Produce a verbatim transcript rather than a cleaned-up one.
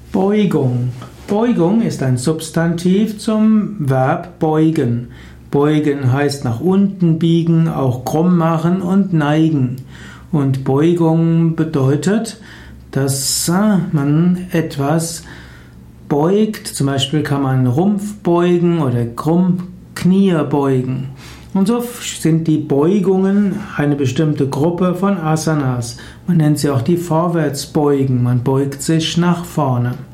Beugung. Beugung ist ein Substantiv zum Verb beugen. Beugen heißt nach unten biegen, auch krumm machen und neigen. Und Beugung bedeutet, dass man etwas beugt. Zum Beispiel kann man Rumpf beugen oder krumm Knie beugen. Und so sind die Beugungen eine bestimmte Gruppe von Asanas. Man nennt sie auch die Vorwärtsbeugen. Man beugt sich nach vorne.